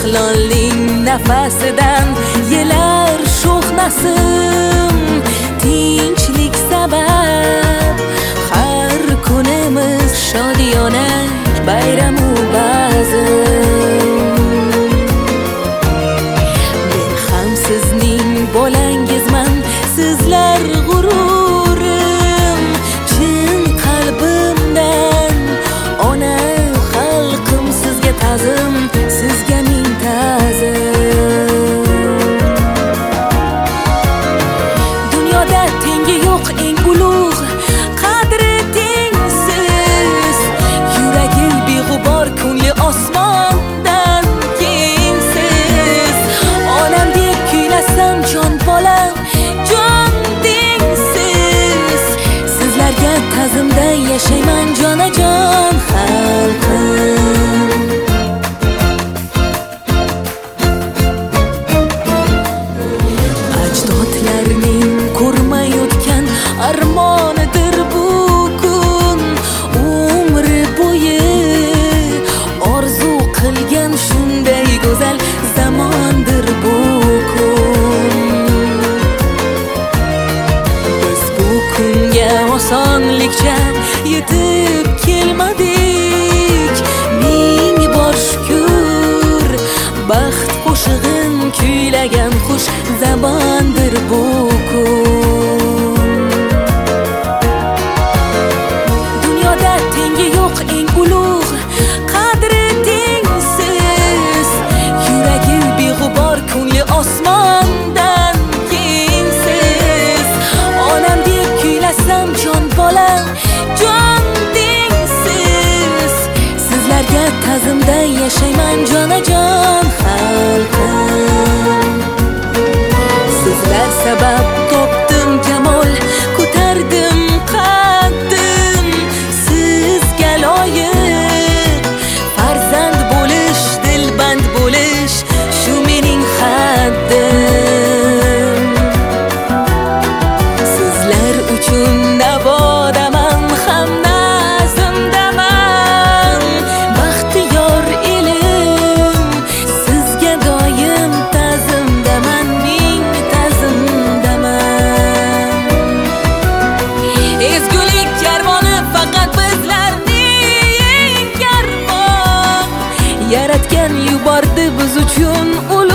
istiqlolning nafasidan yelar sho'x nasim, tinchlik sabab har kunimiz shodiyona bayramu bazm. Men ham sizning bolangizman, sizlar g'ururim, chin qalbimdan ona xalqim sizga ta'zim, sizga ming ta'zim. Dunyoda tengi yo'q eng ulug', qadri tengsiz, yuragi beg'ubor, ko'ngli osmondan kengsiz. Onam deb kuylasam jon bolam, jon dengsiz, sizlarga ta'zimda yashayman jonajon xalqim. Ajdodlarning ko'rmay o'tgan armonidir bu kun, umri bo'yi orzu qilgan shunday go'zal zamondir bu kun. Biz bu kunga osonlikcha yetib kelmadik, ming bor shukr, baxt qo'shig'in kuylagan xush zamondir bu kun. Dunyoda tengi yo'q eng ulug', qadri tengsiz, yuragi beg'ubor, ko'ngli osmondan kengsiz. Onam deb kuylasam jon bolam, jon dengsiz, sizlarga ta'zimda yashayman jonajon xalqim. Sizlar sabab topdim jamol, ko'tardim qaddim, sizga loyiq farzand bo'lish, dilband bo'lish, shu mening haddim. Sizlar uchun navodaman, ham nazmdaman, baxtiyor elim, sizga doim ta'zimdaman, ming ta'zimdaman. Ezgulik karvoni faqat bizlarning karvon, yaratgan yubordi biz uchun